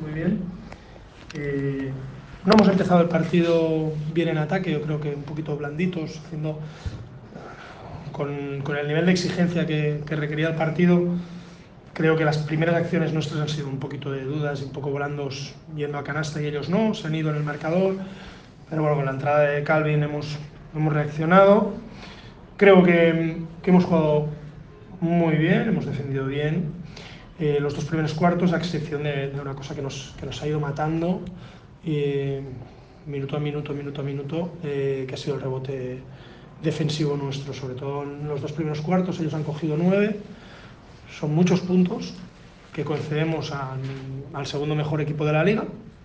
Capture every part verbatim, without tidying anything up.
muy bien. Eh, no hemos empezado el partido bien en ataque, yo creo que un poquito blanditos, haciendo con, con el nivel de exigencia que, que requería el partido. Creo que las primeras acciones nuestras han sido un poquito de dudas y un poco blandos yendo a canasta y ellos no, se han ido en el marcador. Pero bueno, con la entrada de Calvin hemos, hemos reaccionado. Creo que, que hemos jugado muy bien, hemos defendido bien eh, los dos primeros cuartos, a excepción de, de una cosa que nos, que nos ha ido matando eh, minuto a minuto, minuto a minuto, eh, que ha sido el rebote defensivo nuestro, sobre todo en los dos primeros cuartos. Ellos han cogido nueve, son muchos puntos que concedemos a, al segundo mejor equipo de la liga,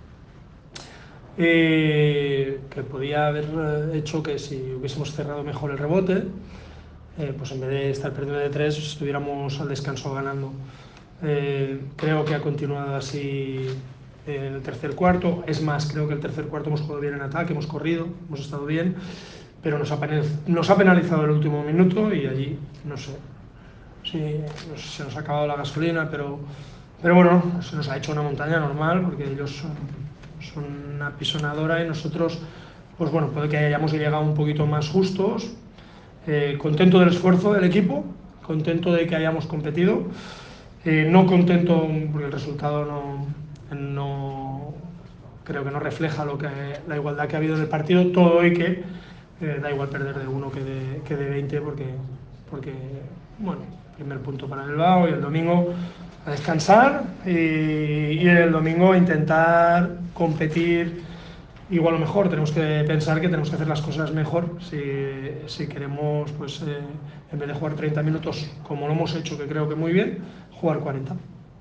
eh, que podía haber hecho que si hubiésemos cerrado mejor el rebote, Eh, pues en vez de estar perdiendo de tres, estuviéramos al descanso ganando. Eh, creo que ha continuado así en el tercer cuarto. Es más, creo que el tercer cuarto hemos jugado bien en ataque, hemos corrido, hemos estado bien, pero nos ha, nos ha penalizado el último minuto y allí, no sé, sí, se nos ha acabado la gasolina, pero, pero bueno, se nos ha hecho una montaña normal porque ellos son, son una pisonadora y nosotros, pues bueno, puede que hayamos llegado un poquito más justos. Eh, contento del esfuerzo del equipo, contento de que hayamos competido, eh, no contento porque el resultado no, no creo que no refleja lo que, la igualdad que ha habido en el partido, todo y que eh, da igual perder de uno que de, que de veinte porque, porque, bueno, primer punto para Bilbao y el domingo a descansar y, y el domingo a intentar competir igual o mejor. Tenemos que pensar que tenemos que hacer las cosas mejor si, si queremos, pues eh, en vez de jugar treinta minutos como lo hemos hecho, que creo que muy bien, jugar cuarenta.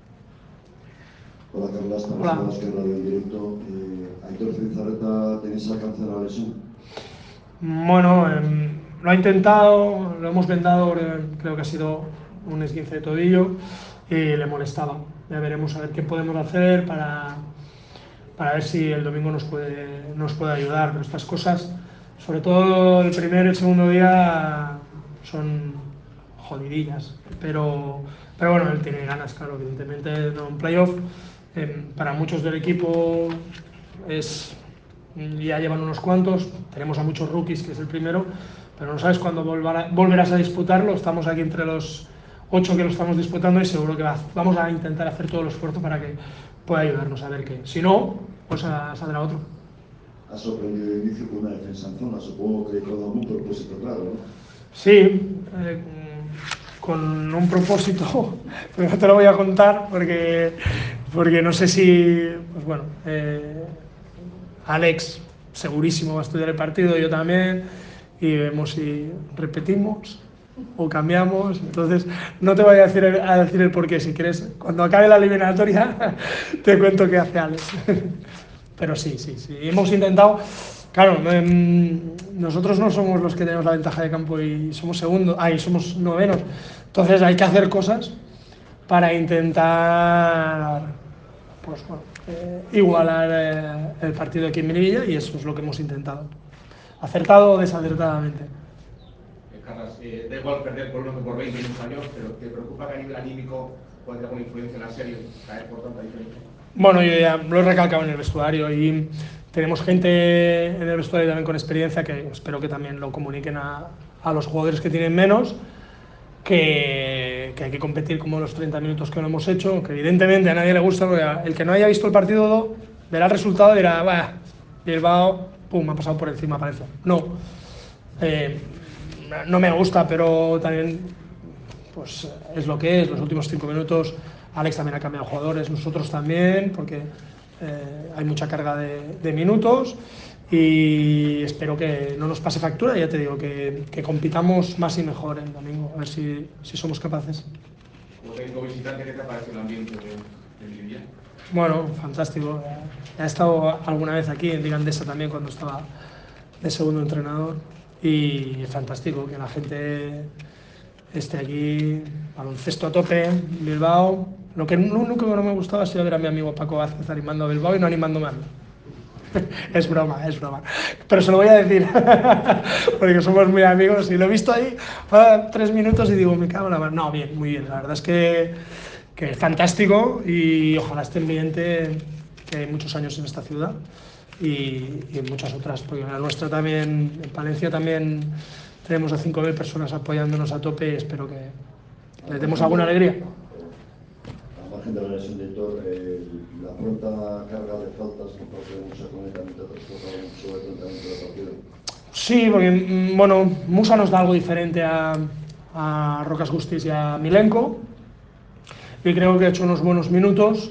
Hola Carla, estamos Hola. en Basque Radio en directo. Eh, ¿Aitor Zubizarreta tenéis alcance a la lesión? Bueno, eh, lo ha intentado, lo hemos vendado, creo que ha sido un esguince de tobillo y le molestaba. Ya veremos a ver qué podemos hacer para... para ver si el domingo nos puede, nos puede ayudar. Pero estas cosas, sobre todo el primer y el segundo día, son jodidillas. Pero, pero bueno, él tiene ganas, claro, evidentemente, no, un playoff. Eh, para muchos del equipo es, ya llevan unos cuantos, tenemos a muchos rookies, que es el primero, pero no sabes cuándo volverá, volverás a disputarlo. Estamos aquí entre los ocho que lo estamos disputando y seguro que va, vamos a intentar hacer todo el esfuerzo para que pueda ayudarnos a ver qué. Si no, pues a, saldrá otro. Ha sorprendido de inicio con una defensa en zona, supongo que con algún propósito claro, ¿no? Sí, eh, con un propósito, pero no te lo voy a contar porque, porque no sé si, pues bueno, eh, Alex segurísimo va a estudiar el partido, yo también, y vemos si repetimos o cambiamos. Entonces no te voy a decir, a decir el porqué. Si quieres, cuando acabe la eliminatoria te cuento qué hace Alex. Pero sí, sí, sí, hemos intentado. Claro, nosotros no somos los que tenemos la ventaja de campo y somos segundos, ahí somos novenos. Entonces hay que hacer cosas para intentar, pues bueno, eh, igualar eh, el partido aquí en Miribilla, y eso es lo que hemos intentado, acertado o desacertadamente. Carlas, eh, da igual perder por uno que por veinte en unos años, pero ¿te preocupa que a nivel anímico pueda tener alguna influencia en la serie, caer por tanta diferencia? Bueno, yo ya lo he recalcado en el vestuario y tenemos gente en el vestuario también con experiencia que espero que también lo comuniquen a, a los jugadores que tienen menos, que, que hay que competir como los treinta minutos que lo hemos hecho, que evidentemente a nadie le gusta, porque el que no haya visto el partido verá el resultado y dirá, bah, Bilbao, pum, ha pasado por encima, parece. No, eh, no me gusta, pero también pues es lo que es. Los últimos cinco minutos Alex también ha cambiado jugadores, nosotros también, porque eh, hay mucha carga de, de minutos y espero que no nos pase factura. Ya te digo, que, que compitamos más y mejor el domingo, a ver si, si somos capaces. Como técnico visitante, ¿qué te parece el ambiente de, de Miribilla? Bueno, fantástico. He estado alguna vez aquí en Liga Endesa también cuando estaba de segundo entrenador y es fantástico que la gente esté aquí, baloncesto a tope, Bilbao. Lo que lo único que no me gustaba ha sido ver a mi amigo Paco Vázquez animando a Bilbao y no animándome a mí. Es broma, es broma. Pero se lo voy a decir, porque somos muy amigos y lo he visto ahí para tres minutos y digo, me cago en la mano. No, bien, muy bien. La verdad es que, que es fantástico y ojalá este ambiente que hay muchos años en esta ciudad y, y en muchas otras, porque en la nuestra también, en Palencia también tenemos a cinco mil personas apoyándonos a tope y espero que le demos alguna alegría. Al margen de la lesión de Hitor, eh, la pronta carga de faltas por parte de Musa Coneta también te ha transportado mucho el planteamiento del partido. Sí, porque bueno, Musa nos da algo diferente a, a Rocas Gustis y a Milenko, y creo que ha hecho unos buenos minutos.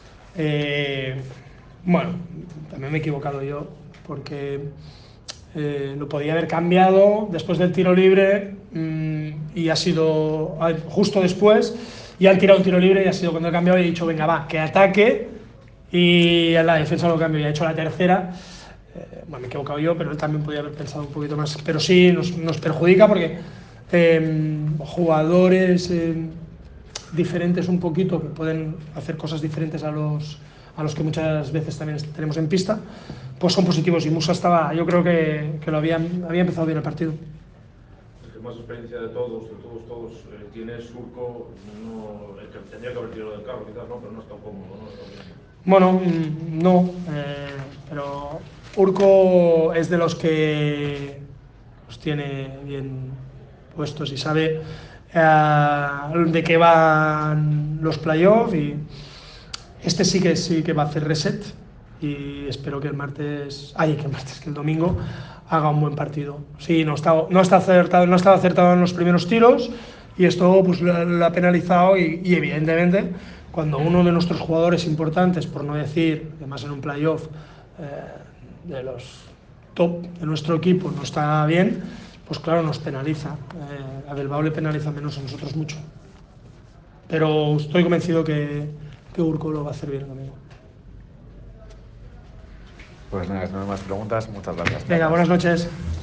Eh, bueno, también me he equivocado yo, porque eh, lo podía haber cambiado después del tiro libre mmm, y ha sido justo después, y han tirado un tiro libre y ha sido cuando he cambiado y he dicho, venga, va, que ataque, y en la defensa lo cambio y ha hecho la tercera. Eh, bueno, me he equivocado yo, pero él también podía haber pensado un poquito más, pero sí nos, nos perjudica porque eh, jugadores eh, diferentes un poquito, que pueden hacer cosas diferentes a los, a los que muchas veces también tenemos en pista, pues son positivos, y Musa estaba, yo creo que, que lo había, había empezado bien el partido. Es que más experiencia de todos, de todos, todos, eh, tiene Urco, no, el que tendría que haber tirado del carro quizás, no, pero no está cómodo, no está bien. Bueno, no, eh, pero Urco es de los que los tiene bien puestos y sabe eh, de qué van los playoffs, y este sí que sí que va a hacer reset, y espero que el martes, ay, que el martes, que el domingo haga un buen partido. Sí, no estaba, no está acertado, no estaba acertado en los primeros tiros, y esto pues lo ha penalizado, y, y evidentemente cuando uno de nuestros jugadores importantes, por no decir, además en un playoff eh, de los top de nuestro equipo, no está bien, pues claro, nos penaliza. Eh, a Bilbao le penaliza menos, a nosotros mucho. Pero estoy convencido que, que Urco lo va a hacer bien el domingo. Pues nada, si no hay más preguntas, muchas gracias. Venga, buenas noches.